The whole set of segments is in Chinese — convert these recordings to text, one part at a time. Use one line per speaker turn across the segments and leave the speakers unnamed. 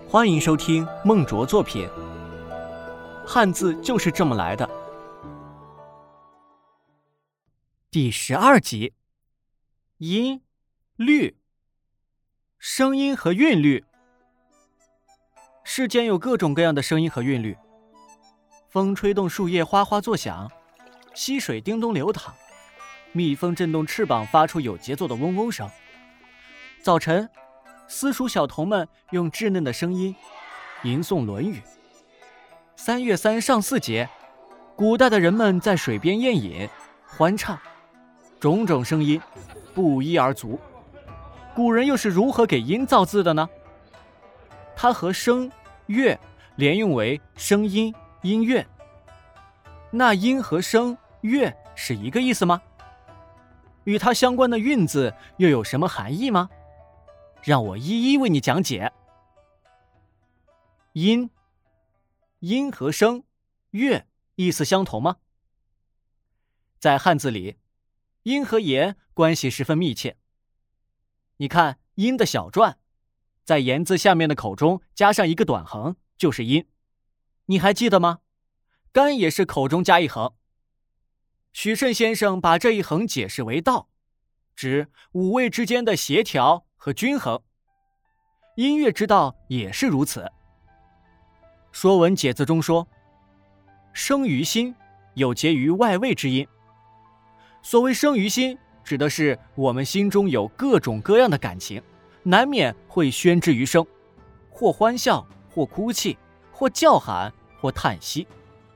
欢迎收听孟卓作品。汉字就是这么来的。第12集，音、律、声音和韵律。世间有各种各样的声音和韵律，风吹动树叶哗哗作响，溪水叮咚流淌，蜜蜂震动翅膀发出有节奏的嗡嗡声。早晨，私塾小童们用稚嫩的声音吟诵《论语》。3月3上巳节，古代的人们在水边宴饮欢唱，种种声音不一而足。古人又是如何给音造字的呢？它和声、乐连用为声音、音乐。那音和声、乐是一个意思吗？与它相关的韵字又有什么含义吗？让我一一为你讲解。音和声、乐意思相同吗？在汉字里，音和言关系十分密切。你看音的小篆，在言字下面的口中加上一个短横，就是音。你还记得吗？干也是口中加一横。许慎先生把这一横解释为道，指五味之间的协调和均衡。音乐之道也是如此。说文解字中说，生于心，有结于外味之音。所谓生于心，指的是我们心中有各种各样的感情，难免会宣之于声，或欢笑，或哭泣，或叫喊，或叹息。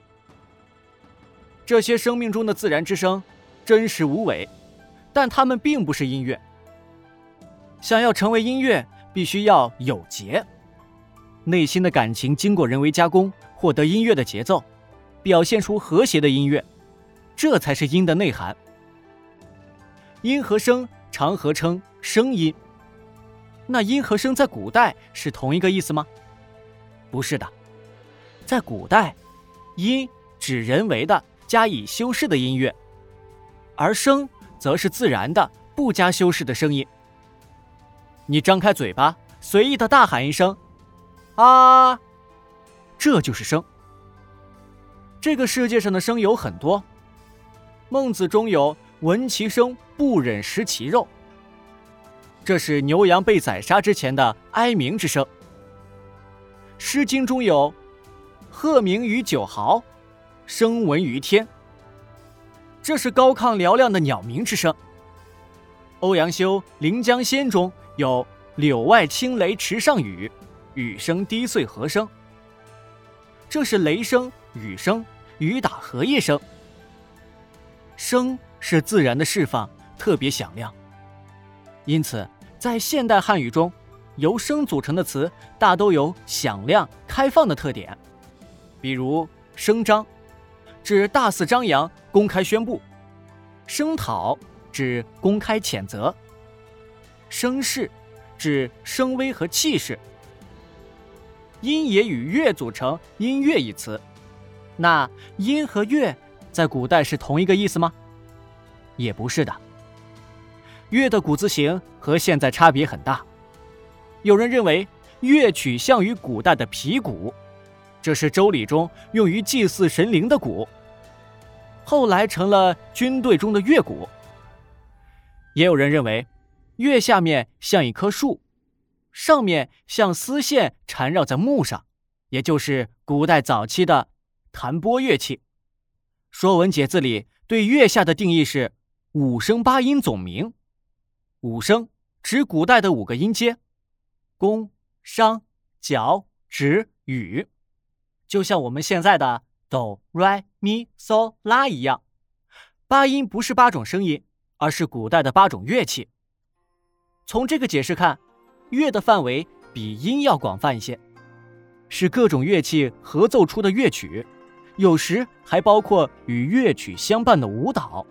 这些生命中的自然之声真实无伪，但它们并不是音乐。想要成为音乐，必须要有节。内心的感情经过人为加工，获得音乐的节奏，表现出和谐的音乐，这才是音的内涵。音和声常合称声音。那音和声在古代是同一个意思吗？不是的。在古代，音指人为的加以修饰的音乐，而声则是自然的不加修饰的声音。你张开嘴巴，随意的大喊一声啊，这就是声。这个世界上的声有很多，孟子中有闻其声不忍食其肉，这是牛羊被宰杀之前的哀鸣之声。诗经中有鹤鸣于九翱，声闻于天，这是高亢嘹亮的鸟鸣之声。欧阳修《临江仙》中有柳外轻雷池上雨，雨声低碎和声，这是雷声、雨声、雨打荷叶声。声是自然的释放，特别响亮。因此在现代汉语中，由声组成的词大都有响亮、开放的特点。比如声张，指大肆张扬、公开宣布；声讨，指公开谴责；声势，指声威和气势。音也与乐组成音乐一词，那音和乐在古代是同一个意思吗？也不是的。乐的古字形和现在差别很大。有人认为乐取向于古代的皮鼓，这是周礼中用于祭祀神灵的鼓，后来成了军队中的乐鼓。也有人认为乐下面像一棵树，上面像丝线缠绕在木上，也就是古代早期的弹拨乐器。说文解字里对乐下的定义是五声八音总名。五声指古代的5个音阶，宫、商、角、徵、羽，就像我们现在的哆、来、咪、嗦、拉一样。八音不是8种声音，而是古代的8种乐器。从这个解释看，乐的范围比音要广泛一些，是各种乐器合奏出的乐曲，有时还包括与乐曲相伴的舞蹈。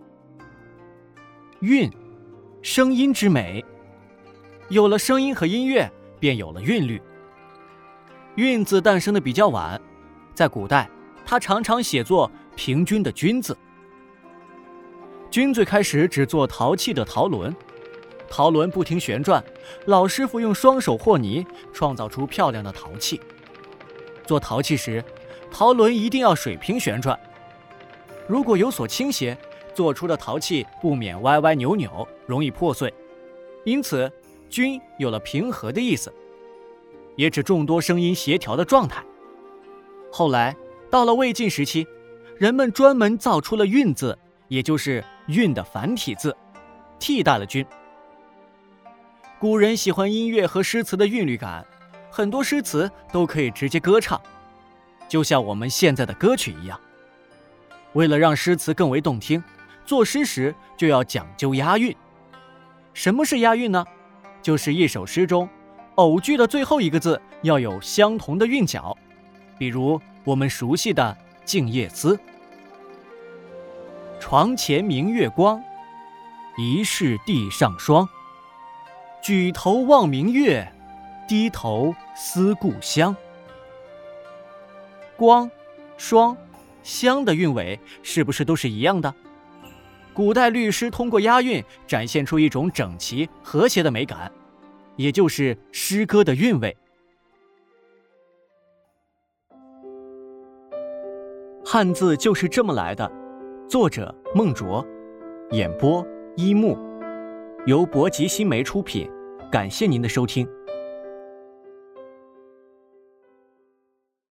韵，声音之美。有了声音和音乐，便有了韵律。韵字诞生的比较晚，在古代它常常写作平均的均字。均最开始只做陶器的陶轮， 陶轮不停旋转，老师傅用双手和泥，创造出漂亮的陶器。做陶器时，陶轮一定要水平旋转，如果有所倾斜，做出的陶器不免歪歪扭扭，容易破碎。因此，均有了平和的意思，也指众多声音协调的状态。后来到了魏晋时期，人们专门造出了韵字，也就是韵的繁体字，替代了均。古人喜欢音乐和诗词的韵律感，很多诗词都可以直接歌唱，就像我们现在的歌曲一样。为了让诗词更为动听，作诗时就要讲究押韵。什么是押韵呢？就是一首诗中偶句的最后一个字要有相同的韵脚，比如我们熟悉的《静夜思》：床前明月光，疑是地上霜。举头望明月，低头思故乡。光、霜、香的韵尾是不是都是一样的？古代律诗通过押韵展现出一种整齐和谐的美感，也就是诗歌的韵味。汉字就是这么来的。作者孟卓，演播一木，由博吉新媒出品。感谢您的收听。